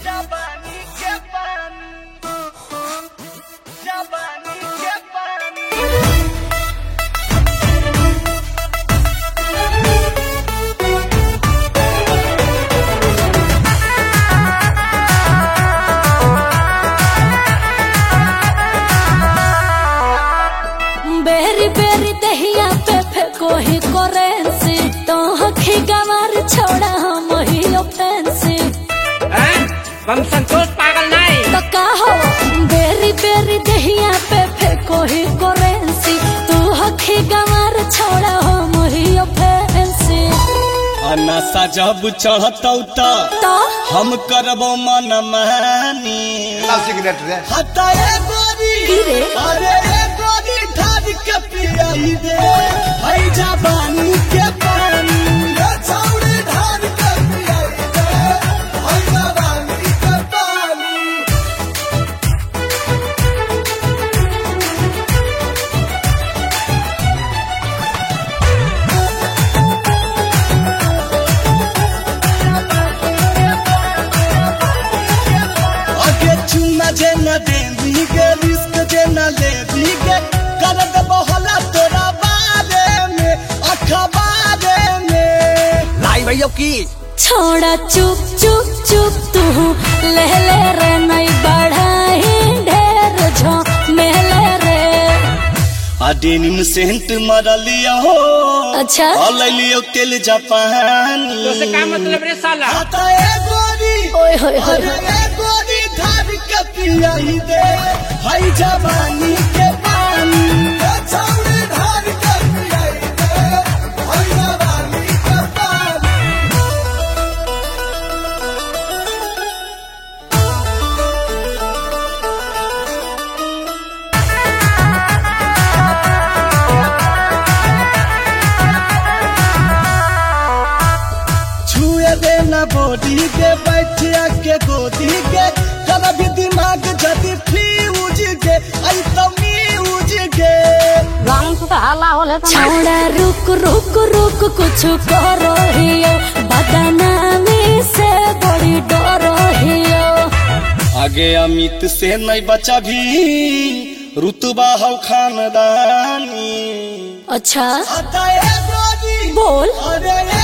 जवानी के पानी जवानी के पानी बेरी बेरी दहिया पे फेंको ही करेंसी तो हखी गवार छोड़ा हम ही ऑफेंसी बम संतोष पागल नहीं तो का हो बेरी बेरी दहिया पे फेंको ही करेंसी तू हखी गवार छोड़ा हम ही ऑफेंसी नशा जब चढ़तौ तो हम करबो मन मानी सिगरेट रे हटा ए गोरी गिरे अरे ए गोरी ढाल के पियाई दे हई जवानी के पानी ये छौड़ी ढाल के पियाई दे हई जवानी के पानी आगे चुना जे न देंदी के रिस्क जे न लेदी के कर दे बहला तोरा बारे में अखबारे में लाई भैया की छोड़ा चुप चुप चुप तू ले रे नहीं बढ़ाई ढेर झो मेले रे डेनिम सेंट मरलिया हो अच्छा लियो तेल जापानी तो से क्या मतलब रे साला हटा ए गोरी ओए होए होए अरे ए गोरी ढाल के पियाई दे हई जवानी के पानी ए छौड़ी ढाल के पियाई दे हई जवानी के पानी छुए देना बॉडी के बैठिया के गोदी के कर भी दिमाग जदी फ्यूज के आई तो म्यूज के छोड़ा रुक रुक रुक कुछ करो हियो बदनामी से बड़ी डरो हियो आगे अमित से नहीं बचा भी रुतबा हो खानदानी अच्छा हटा ए गोरी बोल अरे ए